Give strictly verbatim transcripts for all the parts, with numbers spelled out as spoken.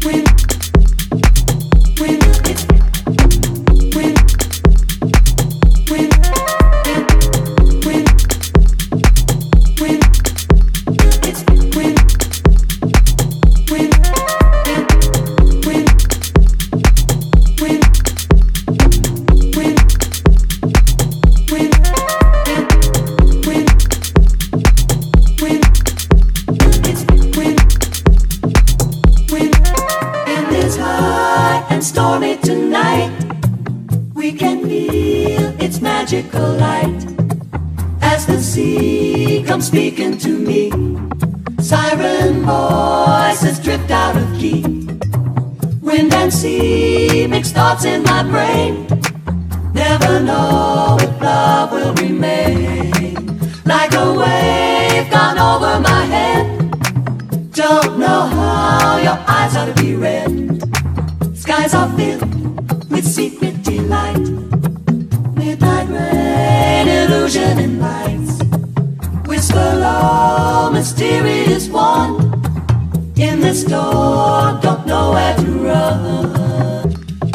Speaking to me, siren voices drift out of key. Wind and sea mix thoughts in my brain. Never know if love will remain. Like a wave gone over my head. Don't know how your eyes are to be read. Skies are filled with secret delight. Midnight rain, illusion and lights. Whisper low, mysterious one. In this storm, don't know where to run.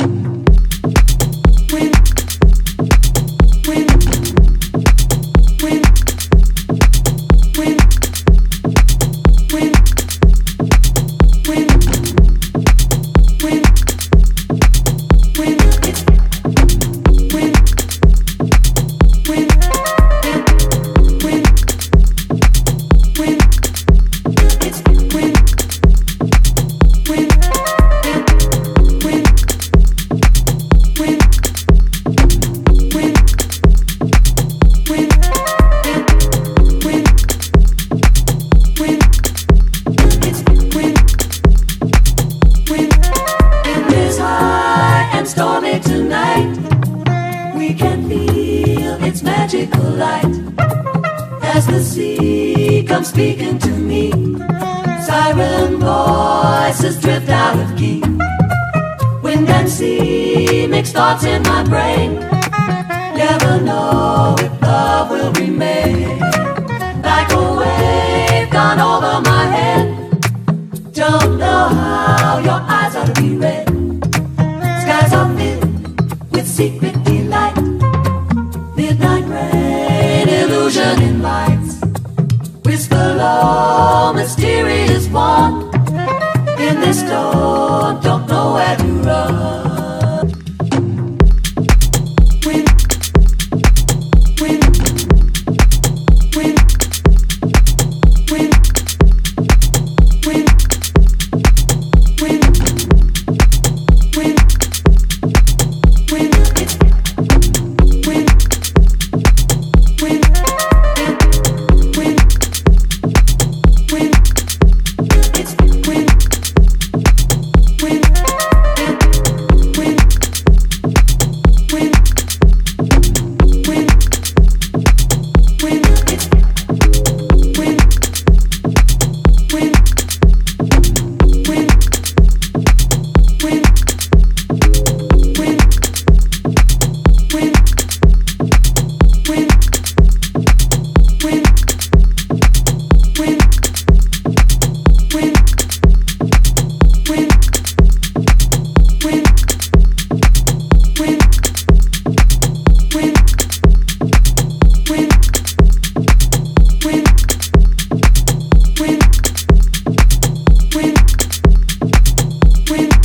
Wind, wind, wind, wind, wind, wind, wind, wind, wind, wind, wind. Stormy tonight, we can feel its magical light as the sea comes speaking to me. Siren voices drift out of key. Wind and sea mix thoughts in my brain. Never know if love will remain. Like a wave gone over my head. Don't know how your eyes are to be read. Skies are filled with secret delight. Midnight rain, illusion in lights. Whisper low, mysterious one. In this storm, don't know where to run. Wind, wind, wind, wind, wind, wind, wind. Wind,